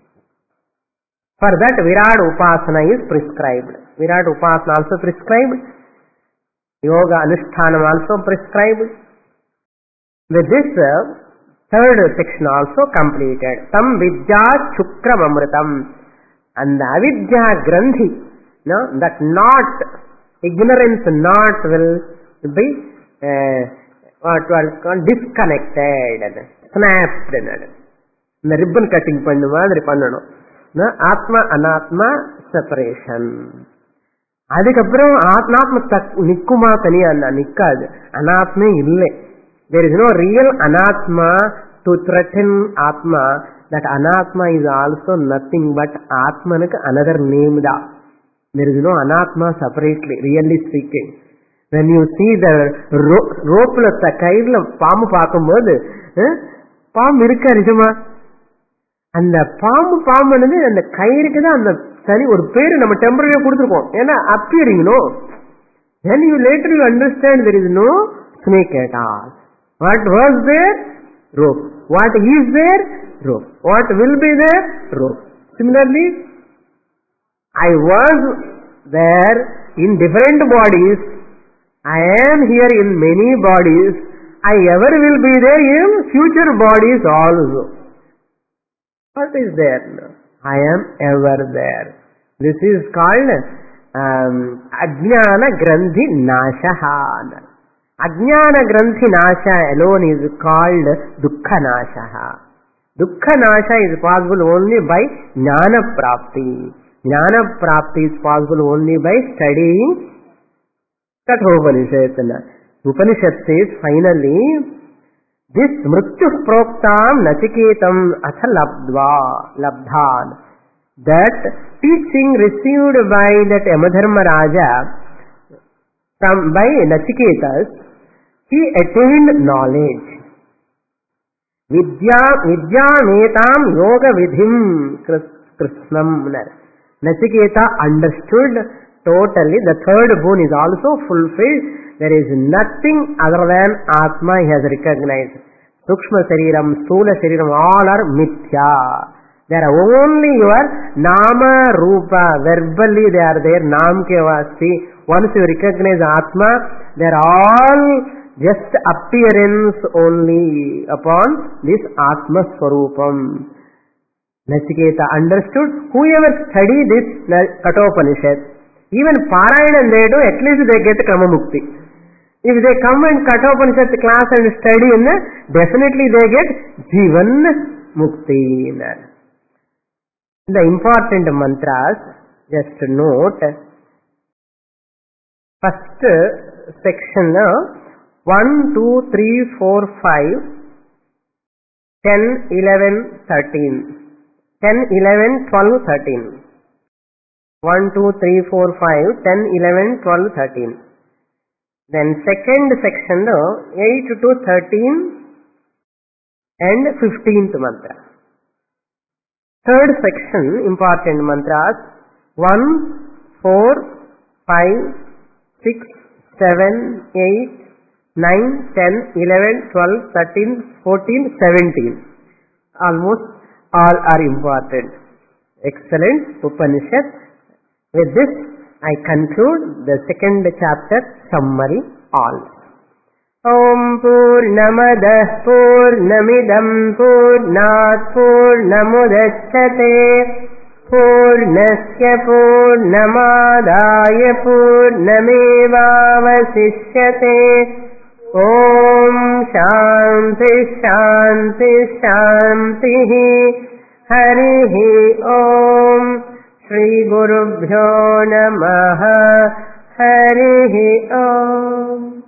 For that Virat Upasana is prescribed. Virat Upasana also prescribed. Yoga Anushtanam also prescribed. With this uh, third section also completed. Tam vidya chukram amritam. And the avidya granthi, no, that knot, ignorance knot will be uh, what was called disconnected, snapped. In the ribbon cutting pannu madri pannanum. No, atma anatma separation. அதுக்கப்புறம் ஆத்மாத்ம நிக்குமா தனியா நிக்காது. அனாத்மே இல்லை. There is no real anatma to threaten atma. That anatma is also nothing but atmanuku another name da. There is no anatma separately, really speaking. When you see the rope la kairla paamu paakumbodhu பாம்பு இருக்கா நிஜமா? அந்த பாம்பு பாம்புனது அந்த கயிறுக்கு தான் அந்த தனி ஒரு பேரு நம்ம டெம்பரரியா கொடுத்துருக்கோம். ஏன்னா appearing no. Then you later you understand there is no snake at all. What was there? Rope. What is there? Rope. What will be there? Rope. Similarly, I was there in different bodies. I am here in many bodies. I ever will be there in future bodies also. What is there? I am ever there. This is called um, Ajnana Granthi Nashaha. Ajnana Granthi Nasha alone is called Dukkha Nashaha. Dukkha Nasha is possible only by Jnana Prapti. Jnana Prapti is possible only by studying Kathopanishad. Upanishad says finally, this Mrityu Proktam Nachiketam Atha Labdva Labdhan. That teaching received by that Yamadharma Raja from by Nachiketas, he attained knowledge. Vidya Vidya Metam Yoga Vidhim Krishnam. Nachiketa understood totally. The third boon is also fulfilled. There is nothing other than Atma he has recognized. Sukshma Shariram, Sthula Shariram, all are Mithya. They are only your Nama Rupa. Verbally they are there. Nam ke vasti. Once you recognize Atma, they are all just appearance only upon this Atma Swarupam. Nachiketa understood. Whoever study this Kathopanishad, even Parayanan they do, at least they get Kama Mukti. If they come and Kathopanishad class and study, definitely they get Jivan Mukti. The important mantras, just note, first section, one, two, three, four, five, ten, eleven, thirteen. ten, eleven, twelve, thirteen. one, two, three, four, five, ten, eleven, twelve, thirteen. Then second section lo eight to thirteen and fifteenth mantra. Third section important mantras one, four, five, six, seven, eight, nine, ten, eleven, twelve, thirteen, fourteen, seventeen. Almost all are important. Excellent Upanishad. With this I conclude the second chapter summary all. Om Purnamadah Purnamidam Purnat Purnamudachyate Purnasya Purnamadaya Purnamevavasishyate. Om Shanti Shanti Shanti. Harihi Om. Shri Gurubhyo Namaha. Harihi Om.